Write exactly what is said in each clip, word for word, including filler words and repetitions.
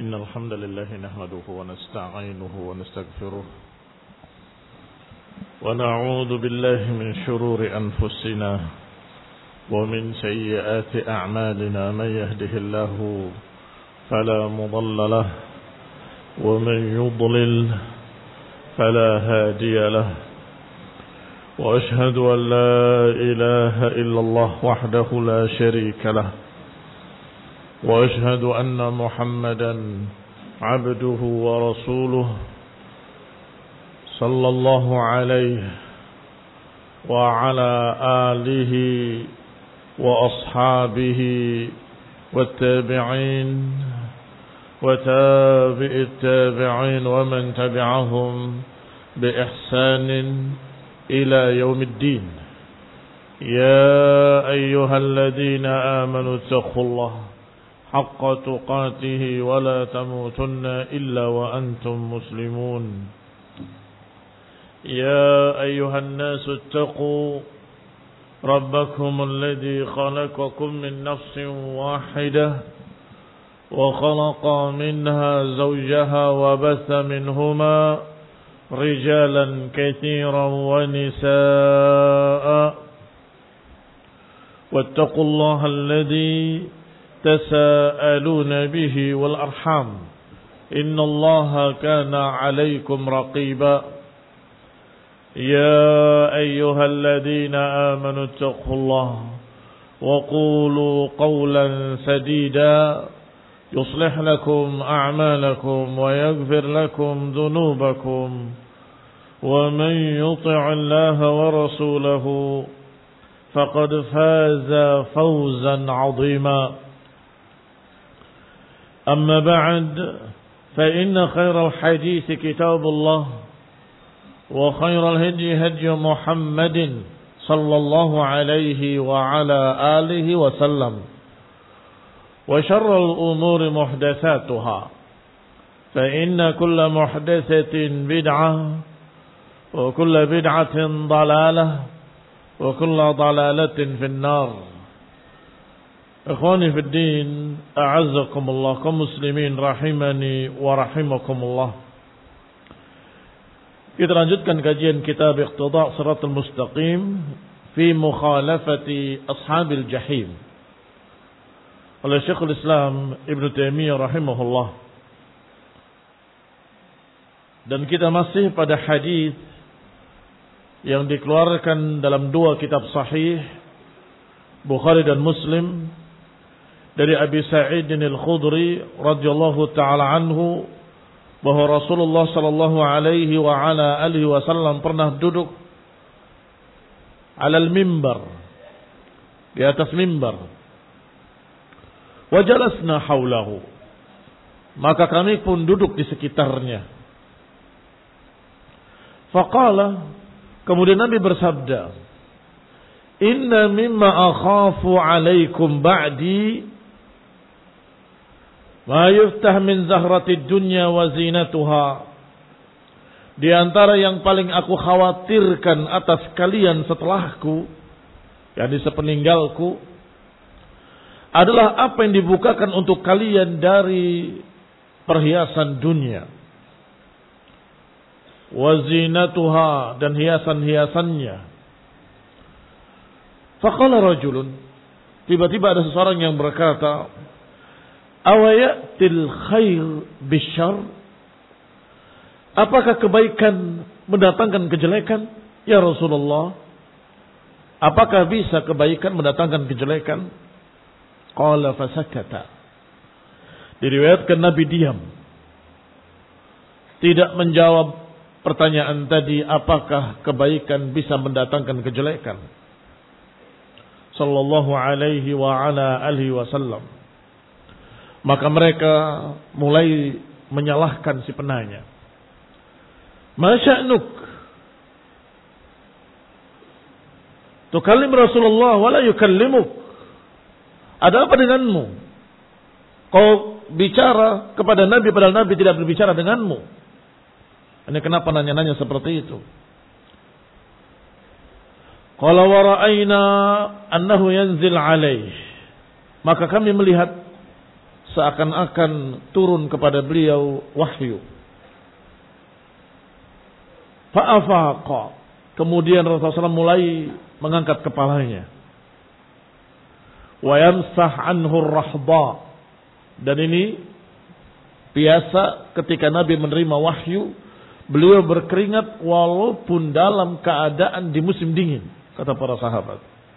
إن الحمد لله نحمده ونستعينه ونستغفره ونعوذ بالله من شرور أنفسنا ومن سيئات أعمالنا. من يهده الله فلا مضل له ومن يضلل فلا هادي له، وأشهد أن لا إله إلا الله وحده لا شريك له، وأشهد أن محمدا عبده ورسوله صلى الله عليه وعلى آله وأصحابه والتابعين وتابع التابعين ومن تبعهم بإحسان إلى يوم الدين. يا أيها الذين آمنوا اتقوا الله حق تقاته ولا تموتن إلا وأنتم مسلمون. يا أيها الناس اتقوا ربكم الذي خلقكم من نفس واحدة وخلق منها زوجها وبث منهما رجالا كثيرا ونساء، واتقوا الله الذي تساءلون به والأرحام إن الله كان عليكم رقيبا. يا أيها الذين آمنوا اتقوا الله وقولوا قولا سديدا يصلح لكم أعمالكم ويغفر لكم ذنوبكم، ومن يطع الله ورسوله فقد فاز فوزا عظيما. أما بعد، فإن خير الحديث كتاب الله، وخير الهدي هدي محمد صلى الله عليه وعلى آله وسلم، وشر الأمور محدثاتها، فإن كل محدثة بدعة وكل بدعة ضلالة وكل ضلالة في النار. Ikhwani fi din, a'azzakumullah, kaum muslimin rahimani wa rahimakumullah. Kita lanjutkan kajian kitab Iqtida' Shiratal Mustaqim fi mukhalafati ashabil jahim oleh Syekhul Islam Ibn Taimiyah rahimahullah. Dan kita masih pada hadis yang dikeluarkan dalam dua kitab sahih, Bukhari dan Muslim, dari Abi Sa'id Al-Khudri radhiyallahu ta'ala anhu, bahwa Rasulullah sallallahu alaihi wa ala alihi wasallam pernah duduk alal mimbar, di atas mimbar. Wa jalasna haulahu, maka kami pun duduk di sekitarnya. Faqala, kemudian Nabi bersabda, inna mimma akhafu alaikum ba'di ma yuftah min zahratid dunya wa zinatuha. Di antara yang paling aku khawatirkan atas kalian setelahku, yakni sepeninggalku, adalah apa yang dibukakan untuk kalian dari perhiasan dunia, wa zinatuha, dan hiasan-hiasannya. Faqala rajulun, tiba-tiba ada seseorang yang berkata, awayatil khair bisyarr, apakah kebaikan mendatangkan kejelekan? Ya Rasulullah, apakah bisa kebaikan mendatangkan kejelekan? Qala fasakata, diriwayatkan Nabi diam, tidak menjawab pertanyaan tadi, apakah kebaikan bisa mendatangkan kejelekan. Sallallahu alaihi wa ala alihi wasallam. Maka mereka mulai menyalahkan si penanya. Ma sya'nuk tukallim Rasulullah wa la yukallimuk? Ada apa denganmu? Kau bicara kepada Nabi padahal Nabi tidak berbicara denganmu. Ini kenapa nanya-nanya seperti itu? Qala wa ra'ayna annahu yanzil alaih, maka kami melihat seakan-akan turun kepada beliau wahyu. Fa'afaqa. Kemudian Rasulullah shallallahu alaihi wasallam mulai mengangkat kepalanya. Wa yamsah anhu ar-rahba. Dan ini biasa ketika Nabi menerima wahyu, beliau berkeringat walaupun dalam keadaan di musim dingin, kata para sahabat.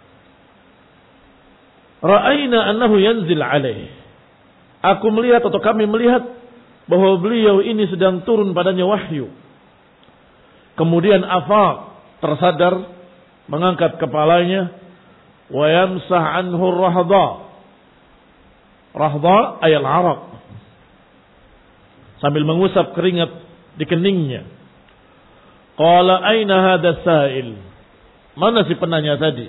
Ra'ayna annahu yanzil alaih. Aku melihat atau kami melihat bahwa beliau ini sedang turun padanya wahyu. Kemudian afaq, tersadar, mengangkat kepalanya, wa yamsah anhu ar-rahda. Rahda ayal araq. Sambil mengusap keringat di keningnya. Qala aina hadha sa'il? Mana si penanya tadi?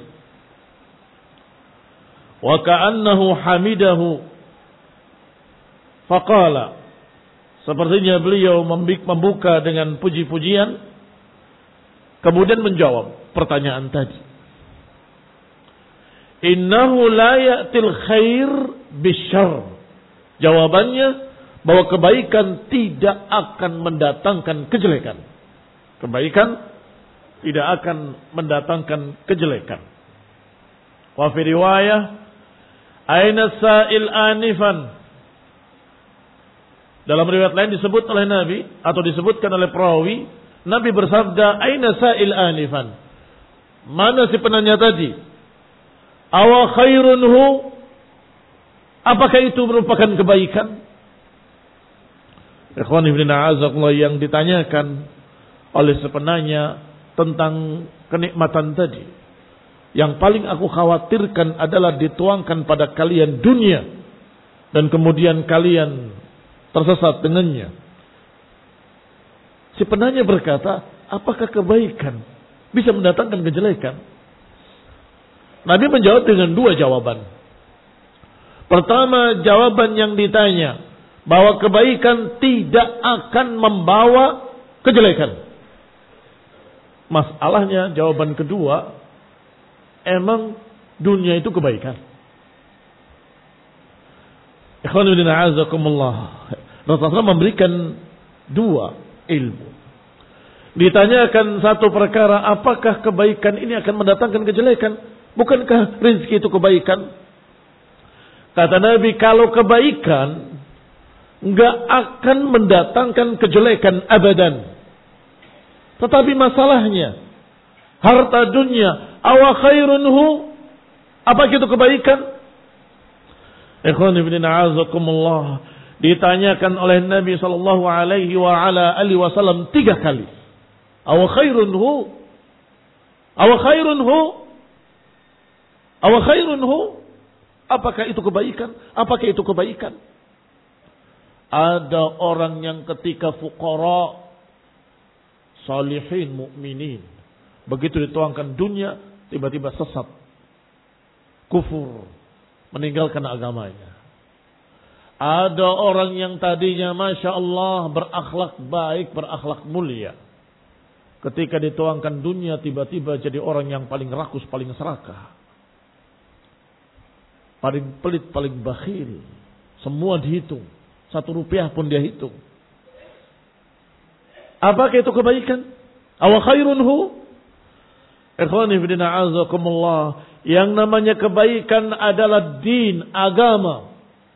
Wa ka'annahu hamidahu. Faqala. Sepertinya beliau membuka dengan puji-pujian. Kemudian menjawab pertanyaan tadi. Innahu la ya'til khair bisyarr. Jawabannya bahwa kebaikan tidak akan mendatangkan kejelekan. Kebaikan tidak akan mendatangkan kejelekan. Wa fi riwayah, aina sa'il anifan. Dalam riwayat lain disebut oleh Nabi atau disebutkan oleh perawi, Nabi bersabda, aina sa'il anifan. Mana si penanya tadi? Awa khairunhu. Apakah itu merupakan kebaikan? Ikhwan ibn a'azakullah, yang ditanyakan oleh sepenanya tentang kenikmatan tadi, yang paling aku khawatirkan adalah dituangkan pada kalian dunia dan kemudian kalian tersesat dengannya. Si penanya berkata, apakah kebaikan bisa mendatangkan kejelekan? Nabi menjawab dengan dua jawaban. Pertama, jawaban yang ditanya, bahwa kebaikan tidak akan membawa kejelekan. Masalahnya, jawaban kedua, emang dunia itu kebaikan? Ikhwanuddin a'azakumullah. Rasulullah memberikan dua ilmu. Ditanyakan satu perkara, apakah kebaikan ini akan mendatangkan kejelekan? Bukankah rezeki itu kebaikan? Kata Nabi, kalau kebaikan enggak akan mendatangkan kejelekan abadan. Tetapi masalahnya, harta dunia, awa khairunhu, apa itu kebaikan? Ikhwan ibn a'azakumullah, ditanyakan oleh Nabi sallallahu alaihi wa ala alihi wasallam tiga kali. Awa khairunhu, awa khairunhu, awa khairunhu, apakah itu kebaikan? Apakah itu kebaikan? Ada orang yang ketika fuqara, salihin, mukminin, begitu dituangkan dunia, tiba-tiba sesat, kufur, meninggalkan agamanya. Ada orang yang tadinya Masya Allah berakhlak baik, berakhlak mulia, ketika dituangkan dunia, tiba-tiba jadi orang yang paling rakus, paling serakah, paling pelit, paling bakhil. Semua dihitung. Satu rupiah pun dia hitung. Apakah itu kebaikan? Awa khairunhu? Ikhwani fillah a'azakumullah. Yang namanya kebaikan adalah din, agama.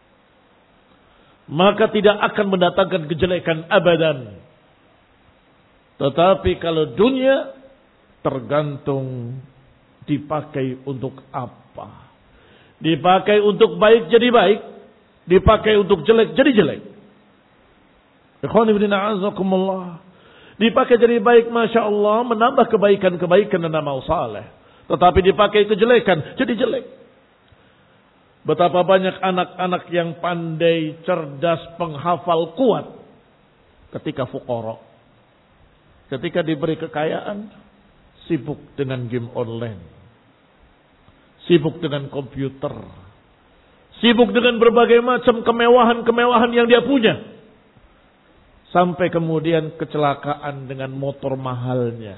Maka tidak akan mendatangkan kejelekan abadan. Tetapi kalau dunia, tergantung dipakai untuk apa. Dipakai untuk baik jadi baik. Dipakai untuk jelek jadi jelek. Ikhwan ibn a'azakumullah. Dipakai jadi baik, Masya Allah, menambah kebaikan-kebaikan dan amal saleh. Tetapi dipakai kejelekan jadi jelek. Betapa banyak anak-anak yang pandai, cerdas, penghafal, kuat, ketika fuqara, ketika diberi kekayaan, sibuk dengan game online, sibuk dengan komputer, sibuk dengan berbagai macam kemewahan-kemewahan yang dia punya. Sampai kemudian kecelakaan dengan motor mahalnya.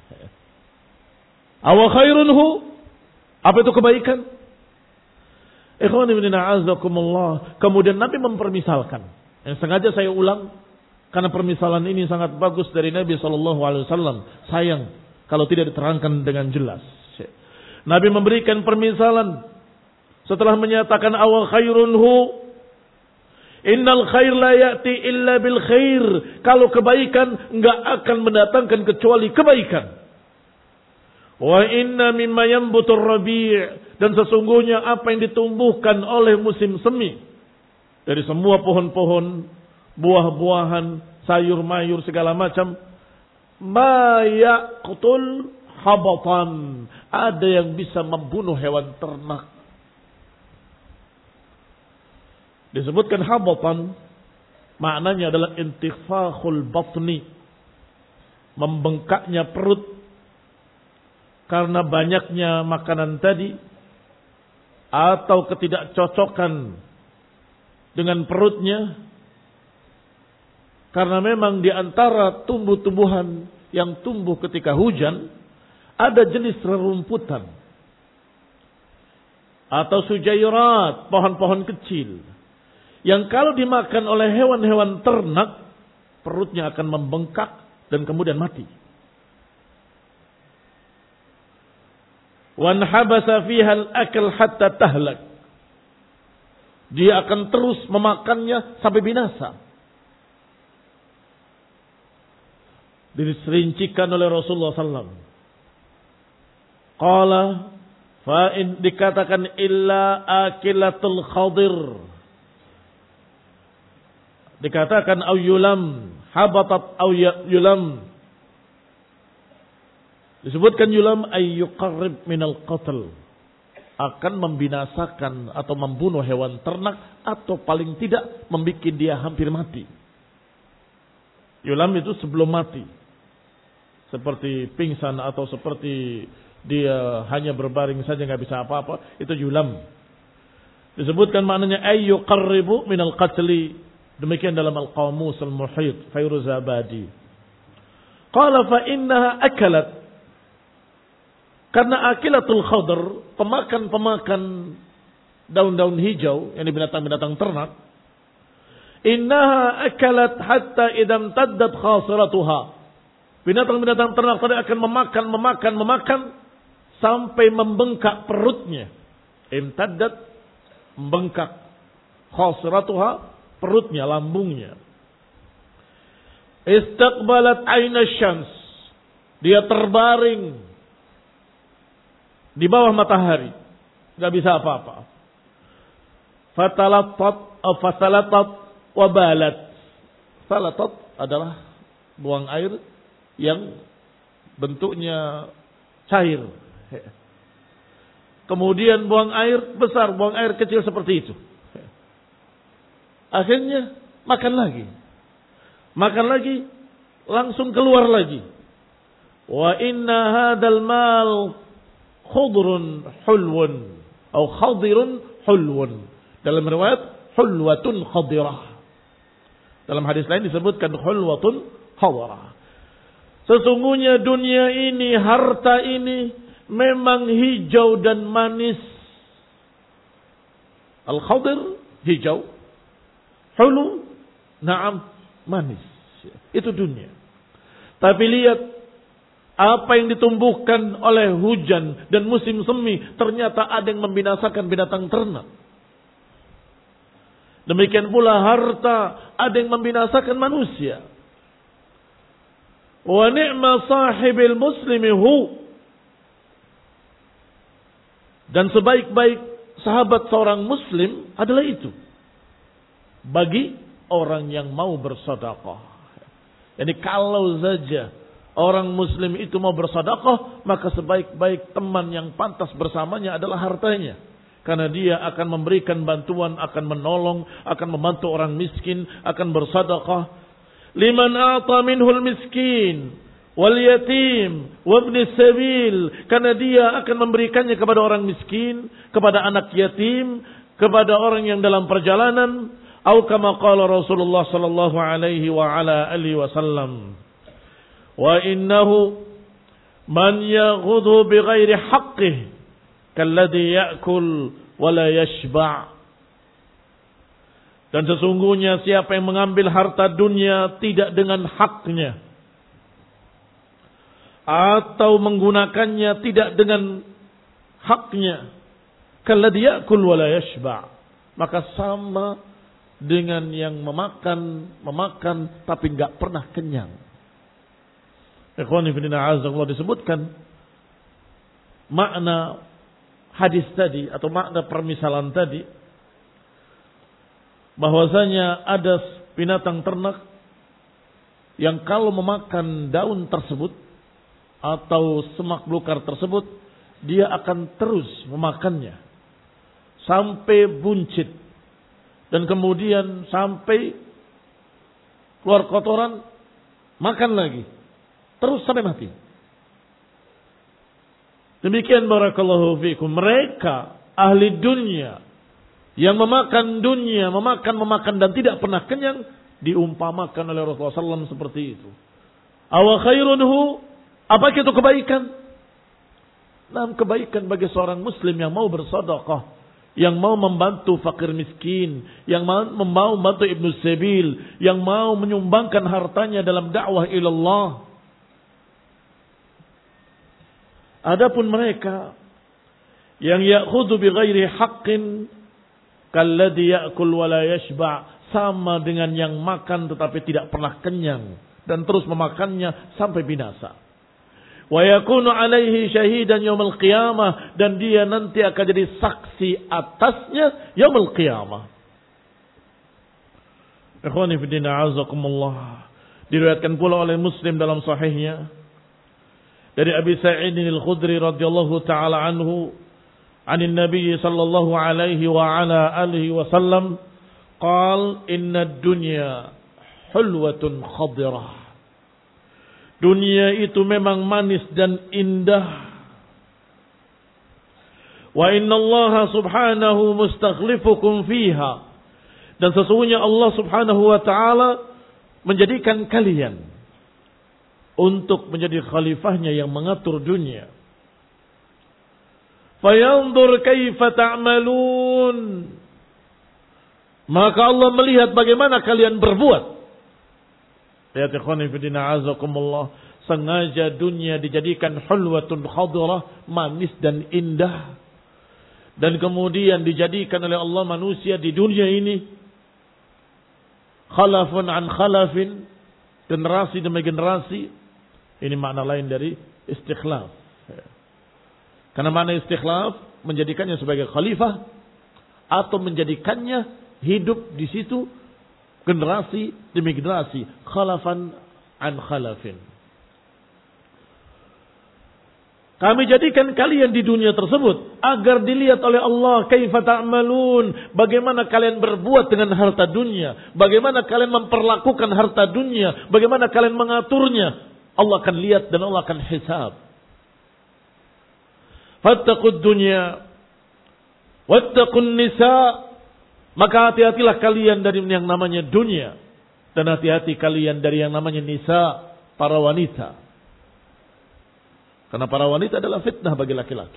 Awa khairunhu? Apa itu kebaikan? Ikhwan ibn a'azakumullah. Kemudian Nabi mempermisalkan. Yang sengaja saya ulang karena permisalan ini sangat bagus dari Nabi sallallahu alaihi wasallam. Sayang kalau tidak diterangkan dengan jelas. Nabi memberikan permisalan setelah menyatakan awal khairun hu, innal khair la ya'ti illa bil khair. Kalau kebaikan enggak akan mendatangkan kecuali kebaikan. Wa inna mimma yanbutur rabi', dan sesungguhnya apa yang ditumbuhkan oleh musim semi dari semua pohon-pohon, buah-buahan, sayur-mayur segala macam, ma yaqtul habatan, ada yang bisa membunuh hewan ternak. Disebutkan habatan, maknanya adalah intifakhul batni, membengkaknya perut karena banyaknya makanan tadi, atau ketidakcocokan dengan perutnya, karena memang di antara tumbuh-tumbuhan yang tumbuh ketika hujan ada jenis rerumputan atau sujairat, pohon-pohon kecil yang kalau dimakan oleh hewan-hewan ternak, perutnya akan membengkak dan kemudian mati. Wan habasa fiha al-akl hatta tahlak. Dia akan terus memakannya sampai binasa. Diserincikan oleh Rasulullah sallallahu alaihi wasallam. Qala fa in, dikatakan illa akilatul khadir. Dikatakan au yulam, habatat au yulam. Disebutkan yulam ay yuqarrib minal qatl, akan membinasakan atau membunuh hewan ternak atau paling tidak membuat dia hampir mati. Yulam itu sebelum mati, seperti pingsan atau seperti dia hanya berbaring saja nggak bisa apa-apa, itu yulam. Disebutkan maknanya ay yuqarribu minal qatli. Demikian dalam Al-Qamus Al-Muhit Fairuzabadi. Qala fa innaha akalat, karena akilatul khadr, pemakan-pemakan daun-daun hijau, yang binatang-binatang ternak, innaha akalat hatta idam taddat khasiratuha. Binatang-binatang ternak tadi akan memakan, memakan, memakan sampai membengkak perutnya. Imtaddat, membengkak. Khasiratuha, perutnya, lambungnya. Istiqbalat aina syams, dia terbaring di bawah matahari, nggak bisa apa-apa. Fatalatat atau fasalatat wabalat. Salatat adalah buang air yang bentuknya cair. Kemudian buang air besar, buang air kecil seperti itu. Akhirnya makan lagi. Makan lagi, langsung keluar lagi. Wa inna hadal mal khudrun hulwun atau khadirun hulwun. Dalam riwayat hulwatun khadirah. Dalam hadis lain disebutkan hulwatun khadirah. Sesungguhnya dunia ini, harta ini memang hijau dan manis. Al-khadir hijau, hulu, na'am, manis. Itu dunia. Tapi lihat apa yang ditumbuhkan oleh hujan dan musim semi, ternyata ada yang membinasakan binatang ternak. Demikian pula harta, ada yang membinasakan manusia. Wa ni'ma sahibil muslimi hu. Dan sebaik-baik sahabat seorang muslim adalah itu. Bagi orang yang mau bersedekah. Jadi kalau saja orang muslim itu mau bersedekah, maka sebaik-baik teman yang pantas bersamanya adalah hartanya. Karena dia akan memberikan bantuan, akan menolong, akan membantu orang miskin, akan bersedekah. Liman a'ta minhul miskin wal yatim wa ibnis sabil, karena dia akan memberikannya kepada orang miskin, kepada anak yatim, kepada orang yang dalam perjalanan. Atau kama qala Rasulullah sallallahu alaihi wa ala alihi wasallam, wa innahu man yaghudhu bighairi haqqihi kalladhi ya'kul wa la yashba'. Dan sesungguhnya siapa yang mengambil harta dunia tidak dengan haknya, atau menggunakannya tidak dengan haknya, kalladzi ya'kul wa la yashba', maka sama dengan yang memakan, memakan tapi enggak pernah kenyang. Ikhwani fillah azzakallahu, disebutkan makna hadis tadi atau makna permisalan tadi, bahwasanya ada binatang ternak yang kalau memakan daun tersebut atau semak belukar tersebut, dia akan terus memakannya sampai buncit, dan kemudian sampai keluar kotoran, makan lagi terus sampai mati. Demikian barakallahu fiikum, mereka ahli dunia yang memakan dunia, memakan, memakan dan tidak pernah kenyang, diumpamakan oleh Rasulullah shallallahu alaihi wasallam seperti itu. Awa khairunhu, apakah itu kebaikan? Nah, kebaikan bagi seorang muslim yang mau bersedekah, yang mau membantu fakir miskin, yang mau membantu ibnu sabil, yang mau menyumbangkan hartanya dalam dakwah ilallah. Adapun mereka yang ya'khudhu bighairi haqqin kalladzi ya'kul wa la yashba', sama dengan yang makan tetapi tidak pernah kenyang dan terus memakannya sampai binasa. Wa yakunu alaihi syahidan yaumil qiyamah, dan dia nanti akan jadi saksi atasnya yaumil qiyamah. Ikhwani fi din, a'azakumullah. Diriwayatkan pula oleh Muslim dalam sahihnya dari Abi Sa'id al-Khudri radhiyallahu taala anhu, anin Nabi sallallahu alaihi wa ala alihi wasallam, qala inna ad-dunya hulwatun khadirah. Dunia itu memang manis dan indah. Wa inna Allah subhanahu mustakhlifukum fiha. Dan sesungguhnya Allah subhanahu wa ta'ala menjadikan kalian untuk menjadi khalifahnya yang mengatur dunia. Fayanzur kaifa ta'malun. Maka Allah melihat bagaimana kalian berbuat. Ya ikhwani fi din, a'azakumullah, sengaja dunia dijadikan hulwatun khadirah, manis dan indah. Dan kemudian dijadikan oleh Allah manusia di dunia ini khalafun an khalafin, generasi demi generasi. Ini makna lain dari istikhlaf. Karena makna istikhlaf menjadikannya sebagai khalifah atau menjadikannya hidup di situ generasi demi generasi, khalafan an khalafin. Kami jadikan kalian di dunia tersebut agar dilihat oleh Allah kaifa ta'malun, bagaimana kalian berbuat dengan harta dunia, bagaimana kalian memperlakukan harta dunia, bagaimana kalian mengaturnya. Allah akan lihat dan Allah akan hisab. Fattaqud dunya wattaqun nisa, maka hati-hatilah kalian dari yang namanya dunia, dan hati-hati kalian dari yang namanya nisa, para wanita. Karena para wanita adalah fitnah bagi laki-laki.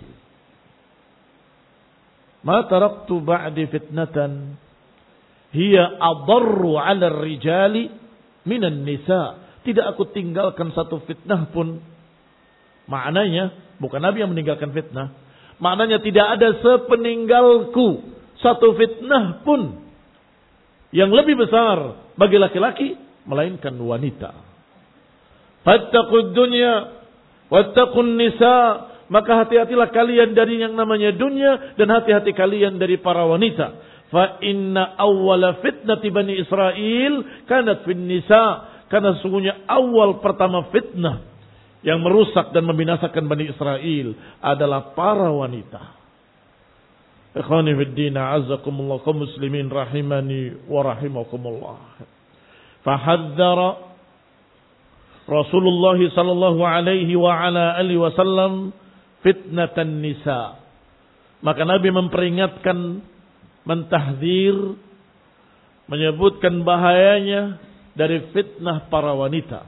Ma taraktu ba'di fitnatan hiya adarru 'ala ar-rijali minan nisa. Tidak aku tinggalkan satu fitnah pun. Maknanya bukan Nabi yang meninggalkan fitnah. Maknanya tidak ada sepeninggalku satu fitnah pun yang lebih besar bagi laki-laki melainkan wanita. Fattaqud dunya wattaqun nisa, maka hati-hatilah kalian dari yang namanya dunia dan hati-hati kalian dari para wanita. Fa inna awwala fitnati bani Israil kanat fin nisa, karena sesungguhnya awal pertama fitnah yang merusak dan membinasakan Bani Israel adalah para wanita. Ikhwani fid din, a'azzakumullah, kaum muslimin rahimani wa rahimakumullah. Fahadzara Rasulullah sallallahu alaihi wa ala alihi wasallam fitnatan nisa. Maka Nabi memperingatkan, mentahdzir, menyebutkan bahayanya dari fitnah para wanita.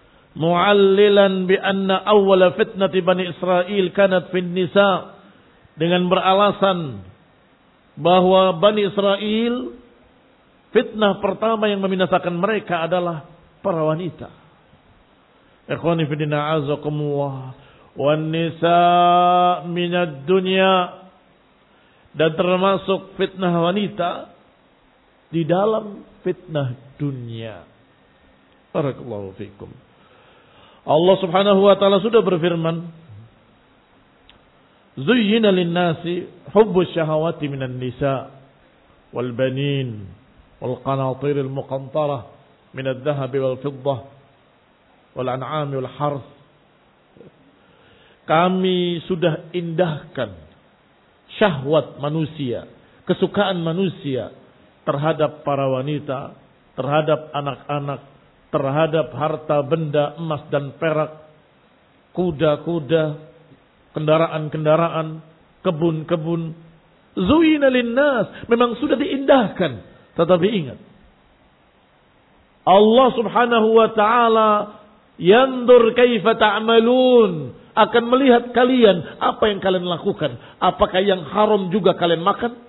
Mu'allilan bi anna awwala fitnati Bani Israil kanat fin nisa, dengan beralasan bahwa Bani Israel, fitnah pertama yang membinasakan mereka adalah para wanita. Ikhwani fillah azakumullah, wan nisa minad dunya, dan termasuk fitnah wanita di dalam fitnah dunia. Barakallahu fikum. Allah Subhanahu wa taala sudah berfirman, "Zuyyina lin-nasi hubbus syahawati minan nisa wal banin wal qanatiril muqantarah minadh dhahabi wal fiddah wal an'ami wal harth." Kami sudah indahkan syahwat manusia, kesukaan manusia terhadap para wanita, terhadap anak-anak, terhadap harta benda emas dan perak, kuda-kuda, kendaraan-kendaraan, kebun-kebun. Zuina linnas, memang sudah diindahkan. Tetapi ingat, Allah Subhanahu wa taala yandur kaifa ta'malun, akan melihat kalian apa yang kalian lakukan. Apakah yang haram juga kalian makan?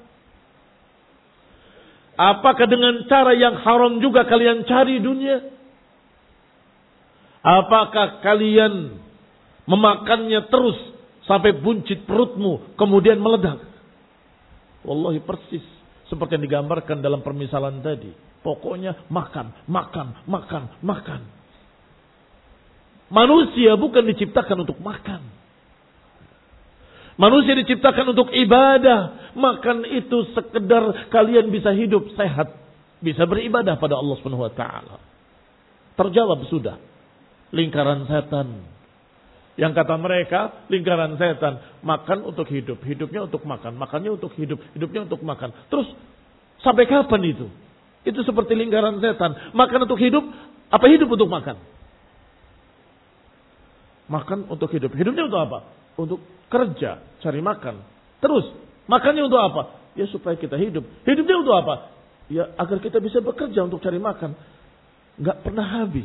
Apakah dengan cara yang haram juga kalian cari dunia? Apakah kalian memakannya terus sampai buncit perutmu kemudian meledak? Wallahi persis seperti yang digambarkan dalam permisalan tadi. Pokoknya makan, makan, makan, makan. Manusia bukan diciptakan untuk makan. Manusia diciptakan untuk ibadah. Makan itu sekedar kalian bisa hidup sehat, bisa beribadah pada Allah Subhanahu wa taala. Terjawab sudah. Lingkaran setan. Yang kata mereka, lingkaran setan, makan untuk hidup, hidupnya untuk makan, makannya untuk hidup, hidupnya untuk makan. Terus sampai kapan itu? Itu seperti lingkaran setan. Makan untuk hidup, apa hidup untuk makan? Makan untuk hidup. Hidupnya untuk apa? Untuk kerja, cari makan. Terus, makannya untuk apa? Ya supaya kita hidup. Hidupnya untuk apa? Ya agar kita bisa bekerja untuk cari makan. Gak pernah habis.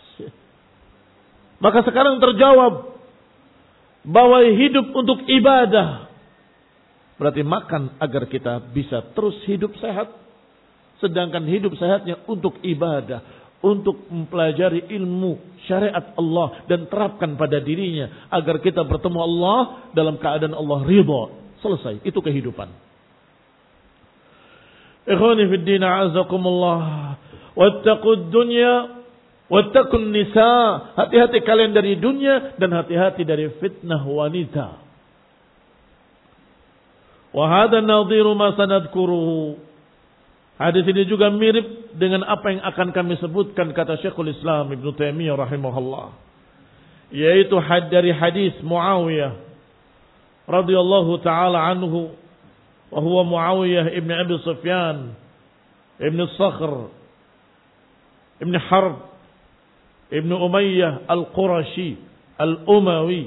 Maka sekarang terjawab bahwa hidup untuk ibadah. Berarti makan agar kita bisa terus hidup sehat. Sedangkan hidup sehatnya untuk ibadah. Untuk mempelajari ilmu syariat Allah dan terapkan pada dirinya agar kita bertemu Allah dalam keadaan Allah ridha. Selesai, itu kehidupan. Ikhwani fid din a'azakumullah, wattaqud dunya wattaqun nisa. Hati-hati kalian dari dunia dan hati-hati dari fitnah wanita. Wa hadha nadhiru ma sanadkuruhu. Hadis ini juga mirip dengan apa yang akan kami sebutkan, kata Syekhul Islam Ibnu Taimiyah rahimahullah, yaitu had dari hadis Muawiyah radhiyallahu taala anhu, wa huwa Muawiyah ibn Abi Sufyan ibn Sakhr ibn Harb ibn Umayyah al-Qurashi al-Umawi.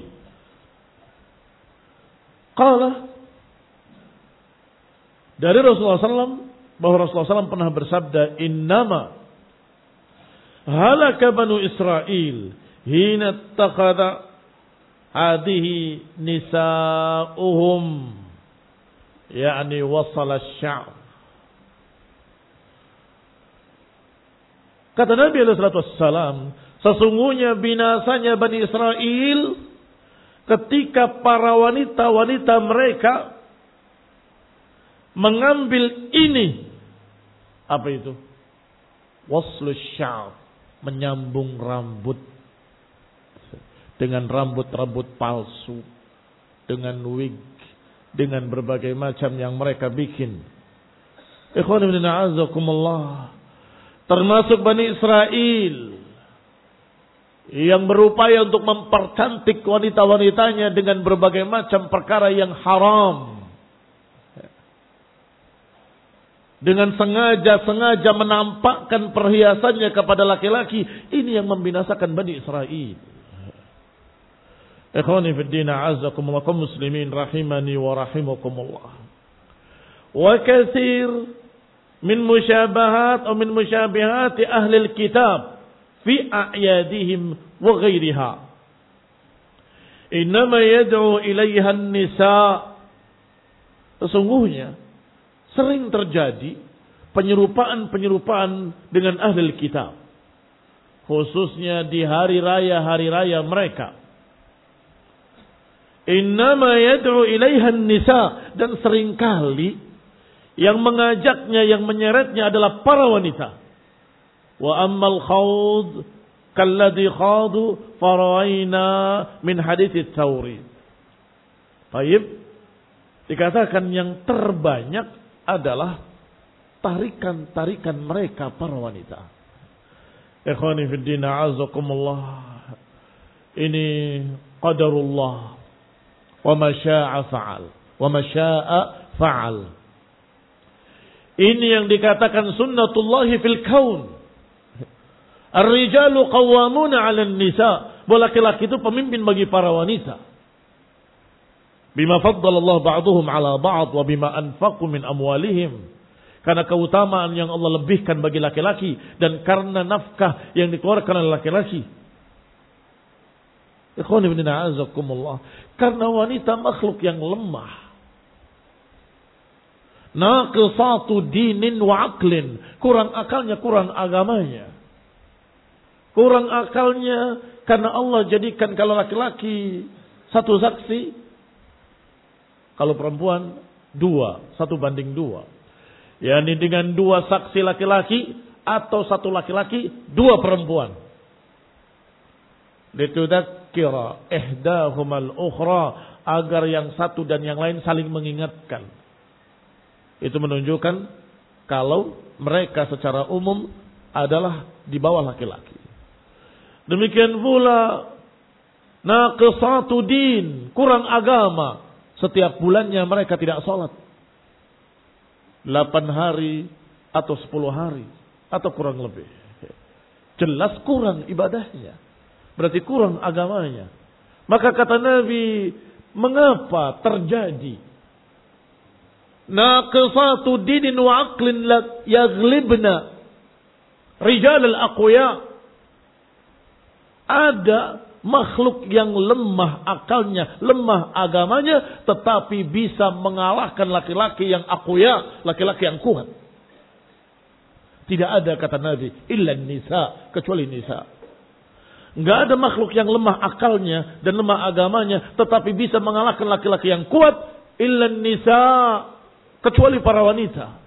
Qala, dari Rasulullah sallallahu alaihi wasallam, bahwa Rasulullah sallallahu alaihi wasallam pernah bersabda, innama halaka banu Israel hina ittakhadha hadhihi nisa'uhum, yakni wasala asy-sya'r. Kata Nabi alaihi salatu wassalam, sesungguhnya binasanya Bani Israel ketika para wanita-wanita mereka mengambil ini. Apa itu? Waslus sya'ar, menyambung rambut dengan rambut-rambut palsu, dengan wig, dengan berbagai macam yang mereka bikin. Ikhwan ibn a'azakumullah, termasuk Bani Israel yang berupaya untuk mempercantik wanita-wanitanya dengan berbagai macam perkara yang haram, dengan sengaja-sengaja menampakkan perhiasannya kepada laki-laki. Ini yang membinasakan Bani Israel. Ikhwani fid din a'azakumullah, kaum muslimin rahimani wa rahimakumullah. Wa katsir min musyabahat atau min musyabihati ahli al-kitab fi a'yadihim wa ghairiha innama yad'u ilayha an-nisa Sesungguhnya sering terjadi penyerupaan-penyerupaan dengan ahli kitab, khususnya di hari raya-hari raya mereka. Innama yad'u ilaiha nisa, dan seringkali yang mengajaknya, yang menyeretnya adalah para wanita. Wa ammal khawd kalladhi khadu farawaina min hadits Tsauri. Baik, dikatakan yang terbanyak adalah tarikan-tarikan mereka para wanita. Ikhwani fid din, a'azakumullah. Ini qadarullah. Wa ma syaa fa'al. Wa ma syaa fa'al. Ini yang dikatakan sunnatullah fil kaun. Ar-rijalu qawwamuna 'alan nisa. Bahwa laki-laki itu pemimpin bagi para wanita. Bima faddalallahu ba'duhum 'ala ba'd wa bima anfaqu min amwalihim. Karena keutamaan yang Allah lebihkan bagi laki-laki dan karena nafkah yang dikeluarkan oleh laki-laki. Ikhwani bin a'azakumullah. Karena wanita makhluk yang lemah. Naqisatu dinin wa aqlin. Kurang akalnya, kurang agamanya. Kurang akalnya karena Allah jadikan kalau laki-laki satu saksi, kalau perempuan dua, satu banding dua. yakni dengan dua saksi laki-laki atau satu laki-laki, dua perempuan. Litudzakkira ihdahumal ukhra, agar yang satu dan yang lain saling mengingatkan. Itu menunjukkan kalau mereka secara umum adalah di bawah laki-laki. Demikian pula naqisatu din, kurang agama. Setiap bulannya mereka tidak sholat. Delapan hari atau sepuluh hari atau kurang lebih. Jelas kurang ibadahnya. Berarti kurang agamanya. Maka kata Nabi, mengapa terjadi naqisatu dinin wa aqlin yaglibna rijal al-aqwiya? Ada makhluk yang lemah akalnya, lemah agamanya, tetapi bisa mengalahkan laki-laki yang aqwiya, laki-laki yang kuat. Tidak ada, kata Nabi, illa nisa, kecuali nisa. Enggak ada makhluk yang lemah akalnya dan lemah agamanya, tetapi bisa mengalahkan laki-laki yang kuat, illa nisa, kecuali para wanita.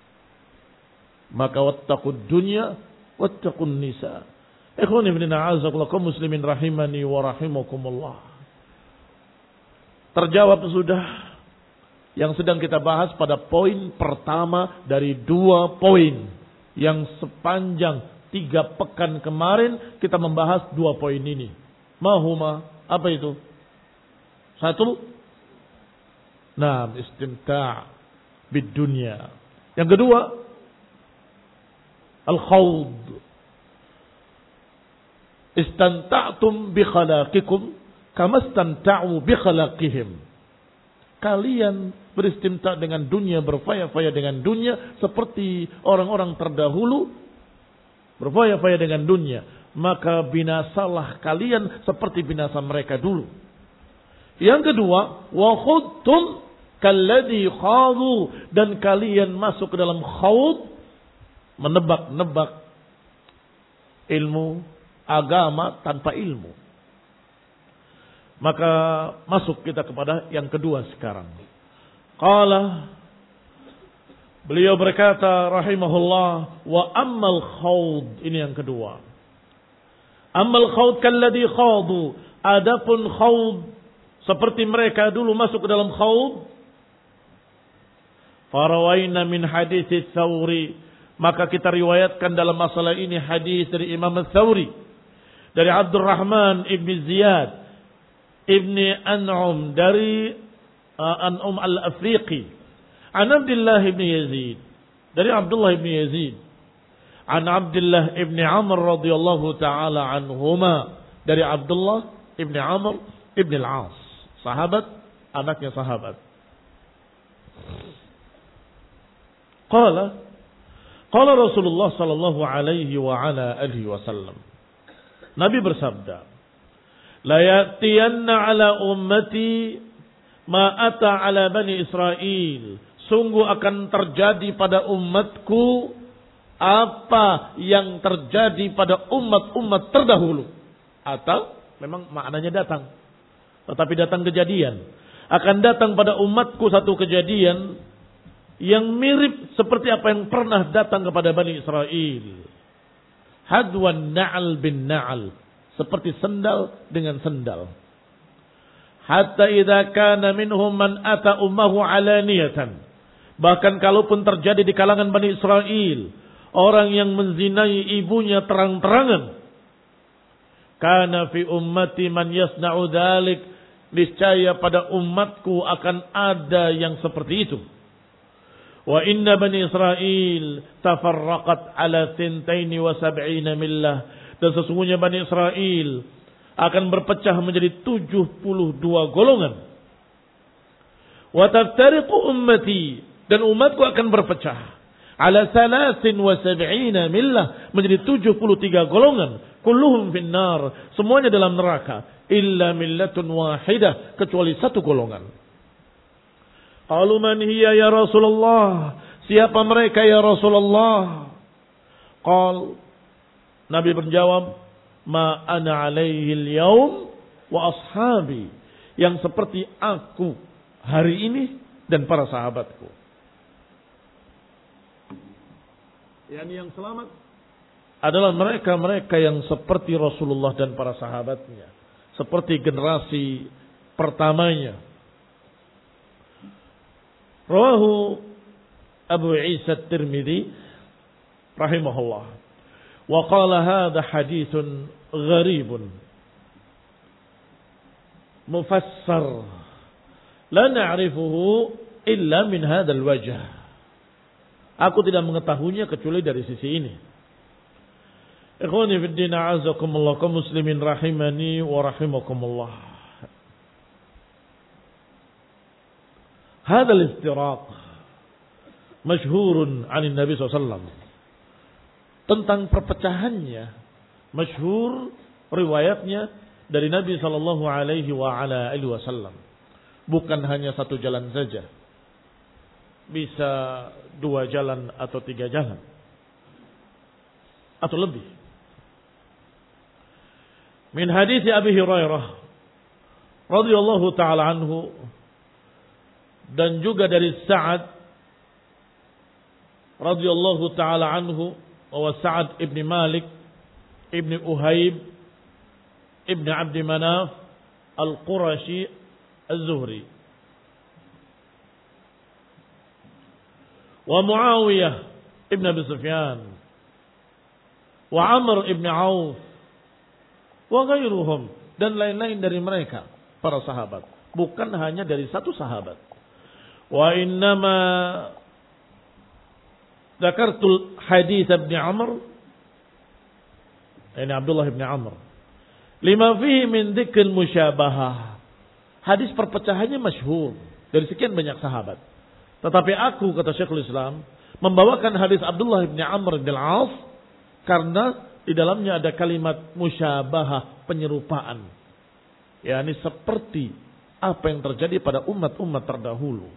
Maka wattaqud dunya wattaqun nisa. Ikhwani ibn a'azakullah, kaum muslimin rahimani wa rahimakumullah. Terjawab sudah yang sedang kita bahas pada poin pertama dari dua poin yang sepanjang tiga pekan kemarin kita membahas dua poin ini. Mahuma, apa itu? Satu, nah, istimta' bid dunya. Yang kedua, al-khawd. Istanta'tum bi khalaqikum kama istanta'u bi khalaqihim. Kalian beristimta' dengan dunia, berfaya-faya dengan dunia seperti orang-orang terdahulu berfaya-faya dengan dunia, maka binasalah kalian seperti binasa mereka dulu. Yang kedua, wa khudtum kalladhi khadu, dan kalian masuk ke dalam khawd, menebak-nebak ilmu agama tanpa ilmu. Maka masuk kita kepada yang kedua sekarang. Qala, beliau berkata rahimahullah, wa ammal khawd, ini yang kedua. Ammal khawd kalladhi khawdu, adapun khawd seperti mereka dulu masuk ke dalam khawd. Farawaina min hadits Tsauri, maka kita riwayatkan dalam masalah ini hadis dari Imam Tsauri, dari Abdurrahman ibn Ziyad ibn An'um, dari uh, An'um al-Afriqi, an Abdullah ibn Yazid, dari Abdullah ibn Yazid, an Abdullah ibn Amr radhiyallahu ta'ala anhuma, dari Abdullah ibn Amr ibn al-As, sahabat, anaknya sahabat. Qala, qala Rasulullah sallallahu alaihi wa ala alihi wasallam, Nabi bersabda, la ya'tiyanna ala ummati ma'ata ala bani Israel, sungguh akan terjadi pada umatku apa yang terjadi pada umat-umat terdahulu. Atau memang maknanya datang, tetapi datang kejadian. Akan datang pada umatku satu kejadian yang mirip seperti apa yang pernah datang kepada Bani Israel. Hadwan na'al bin na'al, seperti sendal dengan sendal. Hatta idza kana minhum man ata ummahu alaniyatan, bahkan kalaupun terjadi di kalangan Bani Israel orang yang menzinai ibunya terang-terangan, kana fi ummati man yasna'u dzalik, niscaya pada umatku akan ada yang seperti itu. Wa inna Bani Israel tafarraqat ala thintaini wa sab'ina millah, dan sesungguhnya Bani Israel akan berpecah menjadi tujuh puluh dua golongan. Wa taftariqu ummati, dan umatku akan berpecah ala salasin wa sab'ina millah, menjadi tujuh puluh tiga golongan. Kulluhum finnar, semuanya dalam neraka. Illa millatun wahidah, kecuali satu golongan. Qalu man hiya ya Rasulullah, siapa mereka ya Rasulullah? Qal, Nabi menjawab, ma ana alaihi al-yawm wa ashabi, yang seperti aku hari ini dan para sahabatku. Yani yang selamat adalah mereka-mereka yang seperti Rasulullah dan para sahabatnya, seperti generasi pertamanya. Rawahu Abu Isa At-Tirmidzi rahimahullah wa qala hadha haditsun gharibun mufassar la na'rifuhu illa min hadzal wajh. Aku tidak mengetahuinya kecuali dari sisi ini. Ikhwani fid din, a'azakumullah, kaum muslimin rahimani wa rahimakumullah. Hadha al-istiraq masyhurun 'an Nabi sallallahu alaihi wasallam. Tentang perpecahannya masyhur riwayatnya dari Nabi sallallahu alaihi wa ala alihi wasallam. Bukan hanya satu jalan saja. Bisa dua jalan atau tiga jalan. Atau lebih. Min hadits Abi Hurairah radhiyallahu taala anhu, dan juga dari Sa'ad radhiyallahu taala anhu, wa Sa'ad ibn Malik ibn Uhayb ibn Abd Manaf al-Qurashi az-Zuhri, wa Muawiyah ibn Abi Sufyan, wa Amr ibn Auf, wa ghairuhum, dan lain-lain dari mereka para sahabat, bukan hanya dari satu sahabat. Wa innama dzakartul hadits Ibn Amr, ini Abdullah bin Amr, lima fihi min dzikr musyabahah. Hadis perpecahannya masyhur dari sekian banyak sahabat. Tetapi aku, kata Syekhul Islam, membawakan hadis Abdullah bin Amr bin Al-As karena di dalamnya ada kalimat musyabahah, penyerupaan. yakni seperti apa yang terjadi pada umat-umat terdahulu.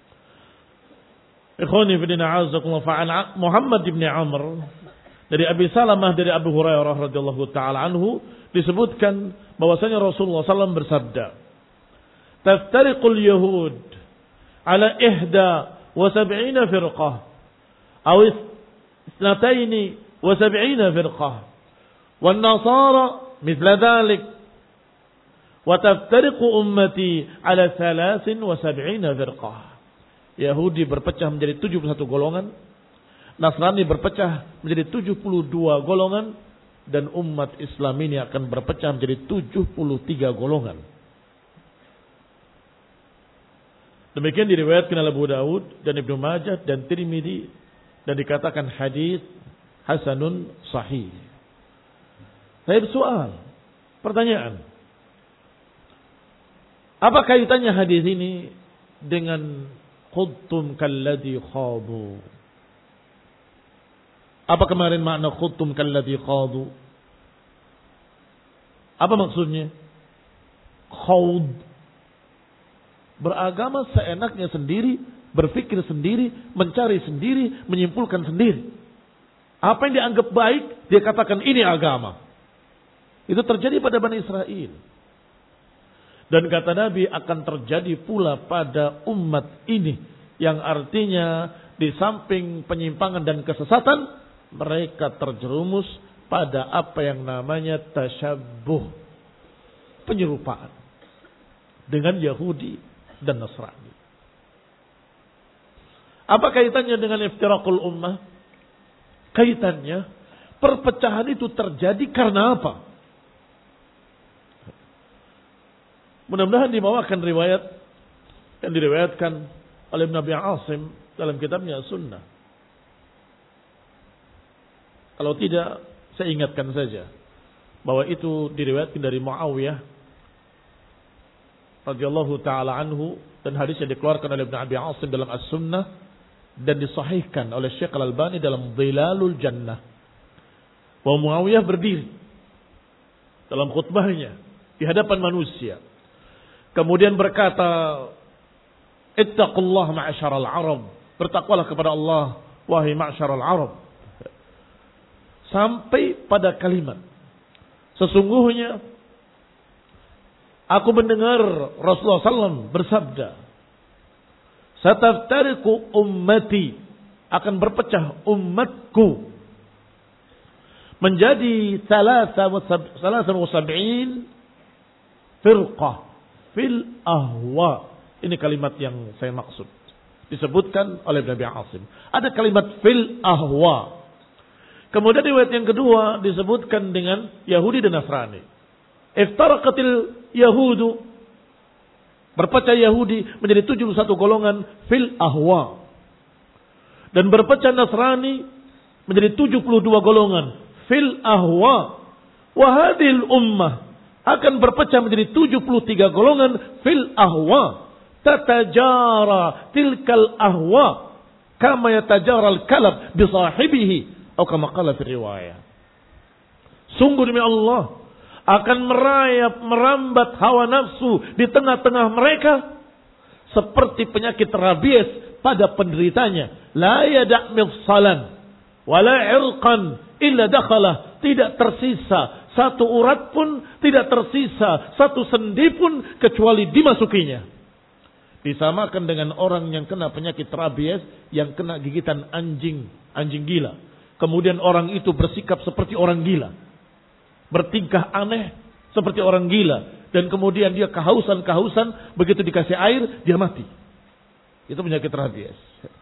Ikhwani fillah, a'azakumullah, fa'an Muhammad bin Amr dari Abi Salamah dari Abu Hurairah radhiyallahu taala anhu disebutkan bahwasanya Rasulullah sallallahu alaihi wasallam bersabda, "Taftariqul yahud ala ihda wa sab'ina firqah aw isnataini wa sab'ina firqah wan nasara mithla dhalik wa taftariqu ummati ala thalathin wa sab'ina firqah." Yahudi berpecah menjadi tujuh puluh satu golongan, Nasrani berpecah menjadi tujuh puluh dua golongan, dan umat Islam ini akan berpecah menjadi tujuh puluh tiga golongan. Demikian diriwayatkan oleh Abu Daud dan Ibnu Majah dan Tirmidzi, dan dikatakan hadis hasanun sahih. Saya bersoal, pertanyaan, apa kaitannya hadis ini dengan khuttum kalladhi khadu? Apa kemarin makna khuttum kalladhi khadu? Apa maksudnya? Khawd Beragama seenaknya sendiri, berpikir sendiri, mencari sendiri, menyimpulkan sendiri. Apa yang dianggap baik, dia katakan ini agama. Itu terjadi pada Bani Israel. Dan kata Nabi akan terjadi pula pada umat ini. Yang artinya di samping penyimpangan dan kesesatan, mereka terjerumus pada apa yang namanya tasyabbuh. Penyerupaan. Dengan Yahudi dan Nasrani. Apa kaitannya dengan iftiraqul ummah? Kaitannya, perpecahan itu terjadi karena apa? Mudah-mudahan dibawakan riwayat yang diriwayatkan oleh Ibn Abi Asim dalam kitabnya Sunnah. Kalau tidak, saya ingatkan saja bahwa itu diriwayatkan dari Muawiyah radhiyallahu taala anhu, dan hadisnya dikeluarkan oleh Ibn Abi Asim dalam As-Sunnah dan disahihkan oleh Syekh Al-Albani dalam Dhilalul Jannah. Bahwa Muawiyah berdiri dalam khutbahnya di hadapan manusia, kemudian berkata, "Ittaqullah ma'asyaral Arab." Bertakwalah kepada Allah, wahai ma'asyaral Arab. Sampai pada kalimat, sesungguhnya aku mendengar Rasulullah sallallahu alaihi wasallam bersabda, "Sataftariqu ummati," akan berpecah umatku menjadi salasa wa sab'in firqah fil ahwa. Ini kalimat yang saya maksud. Disebutkan oleh Nabi Asim. Ada kalimat fil ahwa. Kemudian riwayat yang kedua disebutkan dengan Yahudi dan Nasrani. Iftaraqatil Yahudu, berpecah Yahudi menjadi tujuh puluh satu golongan fil ahwa. Dan berpecah Nasrani menjadi tujuh puluh dua golongan fil ahwa. Wa hadhil ummah akan berpecah menjadi tujuh puluh tiga golongan fil ahwa. Tatajara tilkal ahwa kama yatajara al-kalab bi sahibihi atau kama qala fi riwayah. Sungguh demi Allah, akan merayap, merambat hawa nafsu di tengah-tengah mereka seperti penyakit rabies pada penderitanya. La yada' mifsalan wala irqan illa dakhalah. Tidak tersisa satu urat pun, tidak tersisa satu sendi pun kecuali dimasukinya. Disamakan dengan orang yang kena penyakit rabies, yang kena gigitan anjing, anjing gila. Kemudian orang itu bersikap seperti orang gila, bertingkah aneh seperti orang gila, dan kemudian dia kehausan-kehausan, begitu dikasih air dia mati. Itu penyakit rabies.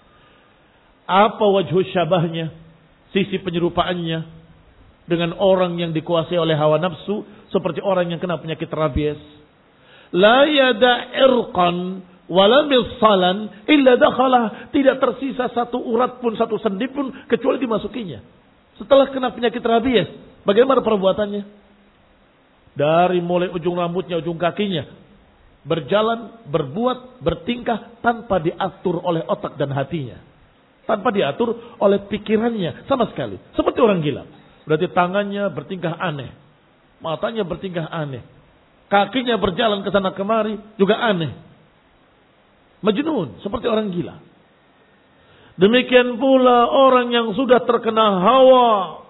Apa wajhu syabahnya, sisi penyerupaannya dengan orang yang dikuasai oleh hawa nafsu seperti orang yang kena penyakit rabies? La yada irqan wala misalan illa dakhalah. Tidak tersisa satu urat pun, satu sendi pun kecuali dimasukinya. Setelah kena penyakit rabies, bagaimana perbuatannya? Dari mulai ujung rambutnya, ujung kakinya, berjalan, berbuat, bertingkah tanpa diatur oleh otak dan hatinya, tanpa diatur oleh pikirannya sama sekali, seperti orang gila. Berarti tangannya bertingkah aneh, matanya bertingkah aneh, kakinya berjalan ke sana kemari juga aneh. Majnun, seperti orang gila. Demikian pula orang yang sudah terkena hawa,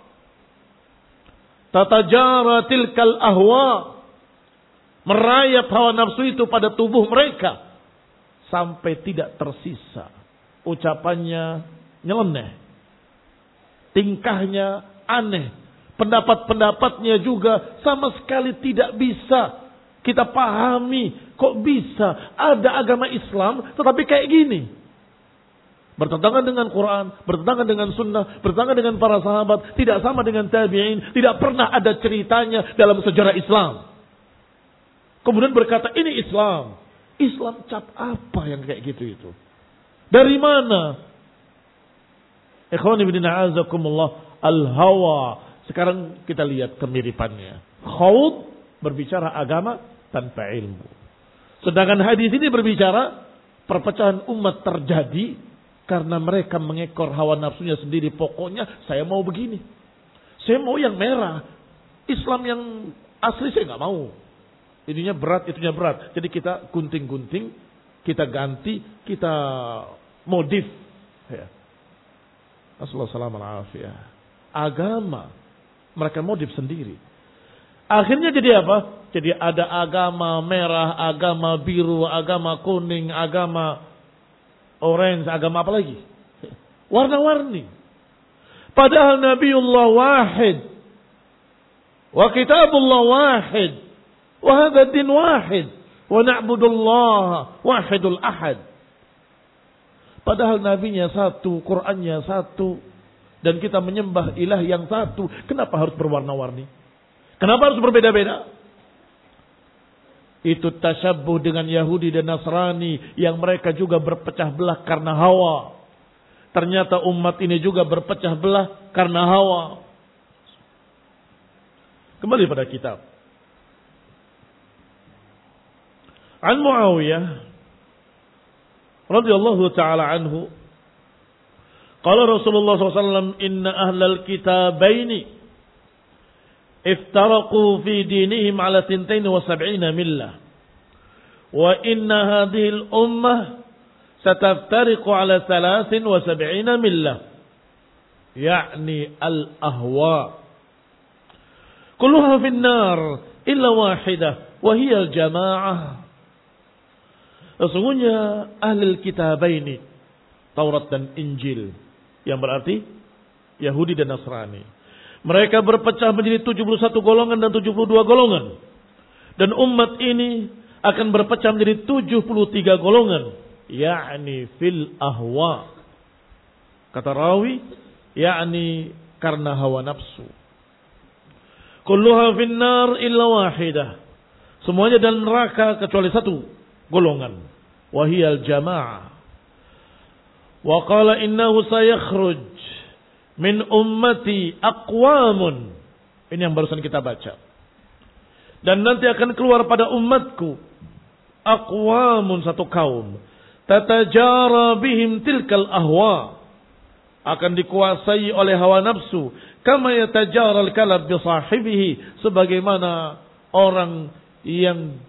tatajara tilkal ahwa, merayap hawa nafsu itu pada tubuh mereka sampai tidak tersisa. Ucapannya nyeleneh, tingkahnya aneh, pendapat-pendapatnya juga sama sekali tidak bisa kita pahami. Kok bisa ada agama Islam tetapi kayak gini? Bertentangan dengan Quran, bertentangan dengan sunnah, bertentangan dengan para sahabat, tidak sama dengan tabi'in, tidak pernah ada ceritanya dalam sejarah Islam. Kemudian berkata ini Islam. Islam cap apa yang kayak gitu itu? Dari mana? Ikhwani fillah a'azakumullah, al-hawa. Sekarang kita lihat kemiripannya. Khawd berbicara agama tanpa ilmu. Sedangkan hadis ini berbicara perpecahan umat terjadi karena mereka mengekor hawa nafsunya sendiri. Pokoknya saya mau begini, saya mau yang merah. Islam yang asli saya nggak mau. Ininya berat, itunya berat. Jadi kita gunting-gunting kita ganti, kita modif. Ya. Assalamualaikum. Agama mereka modif sendiri. Akhirnya jadi apa? Jadi ada agama merah, agama biru, agama kuning, agama orange, agama apa lagi? Warna-warni. Padahal Nabiullah wahid. Wa kitabullah wahid. Wa hadha din wahid. Wa na'budullah wahidul ahad. Padahal nabinya satu, Qur'annya satu. Dan kita menyembah ilah yang satu. Kenapa harus berwarna-warni? Kenapa harus berbeda-beda? Itu tasyabbuh dengan Yahudi dan Nasrani yang mereka juga berpecah belah karena hawa. Ternyata umat ini juga berpecah belah karena hawa. Kembali pada kitab. An Muawiyah radhiyallahu ta'ala anhu, qala Rasulullah sallallahu alaihi wasallam, inna ahlal kitabaini iftaraqu fi dinihim ala thintain wa sab'ina millah wa inna hadhihi al-ummah sataftariqu ala thalathin wa sab'ina millah, yakni al-ahwa kulluha fi an-nar illa wahidah wa hiya al-jama'ah. Sesungguhnya ahli kitabaini, Taurat dan Injil, yang berarti Yahudi dan Nasrani, mereka berpecah menjadi tujuh puluh satu golongan dan tujuh puluh dua golongan. Dan umat ini akan berpecah menjadi tujuh puluh tiga golongan, yakni fil ahwa. Kata rawi, yakni karena hawa nafsu. Kulluha finnar illa wahidah. Semuanya dalam neraka kecuali satu golongan. Wahiyal jama'ah. Wa qala innahu sayakhruj min ummati aqwamun. Ini yang barusan kita baca. Dan nanti akan keluar pada umatku aqwamun, satu kaum, tatajara bihim tilkal ahwa, akan dikuasai oleh hawa nafsu, kama yatajara al-kalab bi sahibihi, sebagaimana orang yang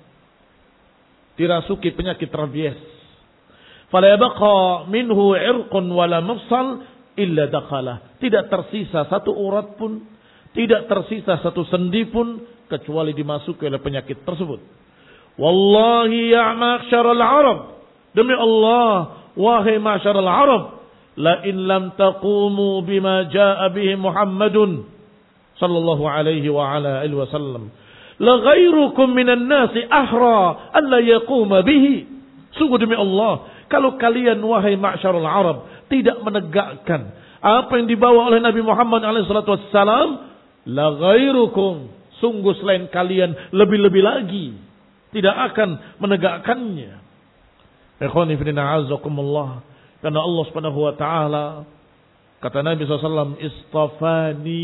dirasuki penyakit rabies. Fala yabqa minhu irqun wala mafsal illa dakhalah. Tidak tersisa satu urat pun, tidak tersisa satu sendi pun kecuali dimasuki oleh penyakit tersebut. Wallahi ya ma'syaral Arab, demi Allah wahai ma'syaral Arab, la in lam taqumu bima jaa bihi Muhammadun sallallahu alaihi wa ala alihi wasallam, la ghairukum minan nasi ahra an la yaquma bihi. Sungguh demi Allah, kalau kalian wahai ma'syarul Arab tidak menegakkan apa yang dibawa oleh Nabi Muhammad alaihi salatu wassalam, la ghairukum, sungguh selain kalian lebih-lebih lagi tidak akan menegakkannya. Ikhwani fillah azakumullah, karena Allah Subhanahu wa taala, kata Nabi sallallahu alaihi wasallam, istafani,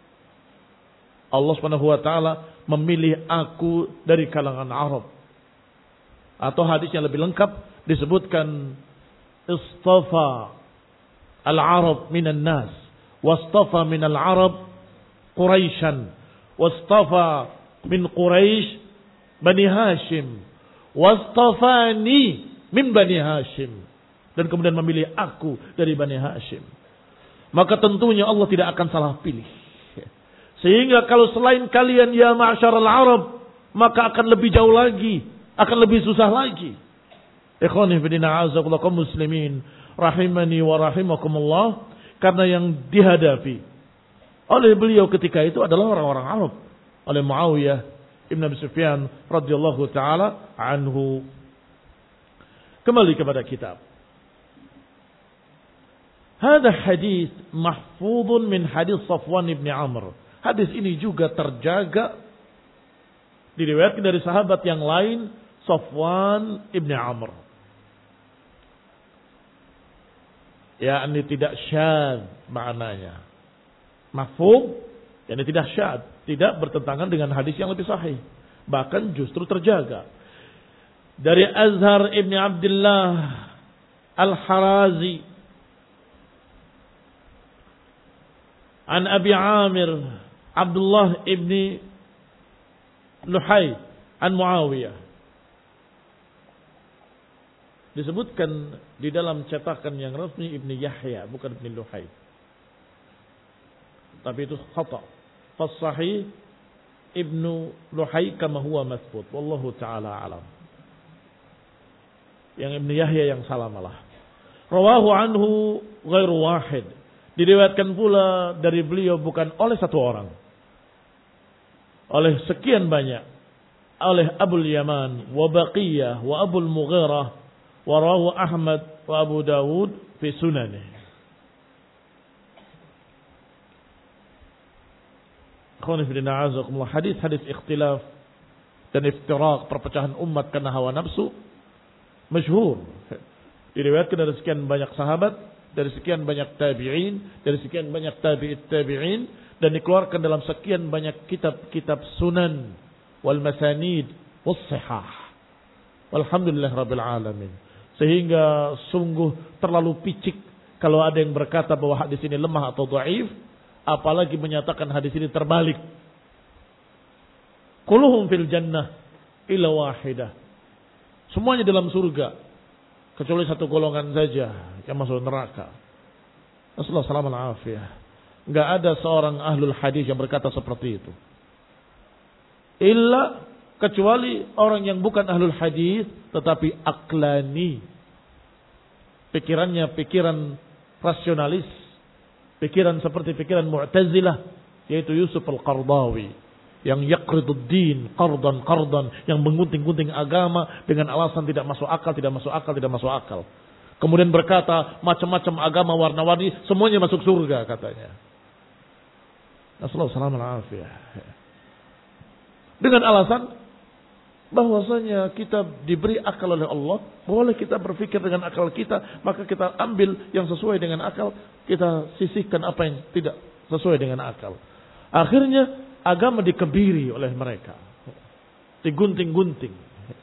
Allah Subhanahu wa taala memilih aku dari kalangan Arab. Atau hadisnya lebih lengkap disebutkan istafa al-Arab minan nas, wastafa minal Arab Quraisyan, wastafa min Quraisy Bani Hashim, wastafani min Bani Hashim, dan kemudian memilih aku dari Bani Hashim. Maka tentunya Allah tidak akan salah pilih. Sehingga kalau selain kalian ya ma'syaral Arab, maka akan lebih jauh lagi, akan lebih susah lagi. Ikhwani fillah a'azakumullah kaum muslimin rahimani wa rahimakumullah, karena yang dihadapi oleh beliau ketika itu adalah orang-orang Arab, oleh Muawiyah Ibn Abi Sufyan radhiyallahu taala anhu. Kembali kepada kitab. Hadha hadis mahfudun min hadis Safwan ibn Amr. Hadis ini juga terjaga, diriwayatkan dari sahabat yang lain, Safwan ibn Amr. Ya, ini tidak syadz maknanya. Mahfuz, yani tidak syadz, tidak bertentangan dengan hadis yang lebih sahih. Bahkan justru terjaga. Dari Azhar ibn Abdullah Al-Harazi, an Abi Amir Abdullah ibn Luhay an Muawiyah. disebutkan di dalam cetakan yang resmi Ibnu Yahya, bukan Ibnu Luhai. Tapi itu khata. Fas-sahih Ibnu Luhai kama huwa mathbut. Wallahu ta'ala alam. Yang Ibnu Yahya yang salah malah. Rawahu anhu ghairu wahid. Diriwayatkan pula dari beliau bukan oleh satu orang. Oleh sekian banyak. Oleh Abul Yaman wa Baqiyah wa Abul Mughirah wa rawahu Ahmad wa Abu Dawud fi sunanih. Hadis-hadis ikhtilaf dan iftiraq, perpecahan umat karena hawa nafsu masyhur. Diriwayatkan dari sekian banyak sahabat, dari sekian banyak tabi'in, dari sekian banyak tabi'it tabi'in, dan dikeluarkan dalam sekian banyak kitab-kitab sunan wal masanid was sihah. Walhamdulillah rabbil alamin. Sehingga sungguh terlalu picik kalau ada yang berkata bahwa hadis ini lemah atau dhaif, apalagi menyatakan hadis ini terbalik. Kulluhum fil jannah illa wahidah. Semuanya dalam surga kecuali satu golongan saja yang masuk neraka. Rasulullah sallallahu alaihi wasallam. Enggak ada seorang ahlul hadis yang berkata seperti itu. Illa kecuali orang yang bukan ahlul hadis tetapi aklani. Pikirannya pikiran rasionalis. Pikiran seperti pikiran Mu'tazilah, yaitu Yusuf Al-Qardawi, yang yaqridud din qardan qardan, yang menggunting-gunting agama dengan alasan tidak masuk akal, tidak masuk akal, tidak masuk akal. Kemudian berkata macam-macam agama warna-warni semuanya masuk surga katanya. Nasallahu alaihi wasallam. Dengan alasan bahwasanya kita diberi akal oleh Allah, boleh kita berpikir dengan akal kita, maka kita ambil yang sesuai dengan akal, kita sisihkan apa yang tidak sesuai dengan akal. Akhirnya agama dikebiri oleh mereka, digunting-gunting.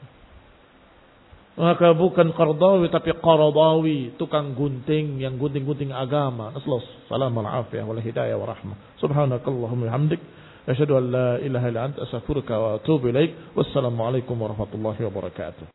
Maka bukan Qardawi tapi Qaradawi, tukang gunting yang gunting-gunting agama. Nasallahu alaihi wal hidayah wa rahmah. Subhanakallahumma wa bihamdik, asyhadu an la ilaha illa anta, astaghfiruka wa atubu ilaik. Wassalamu alaikum warahmatullahi wabarakatuh.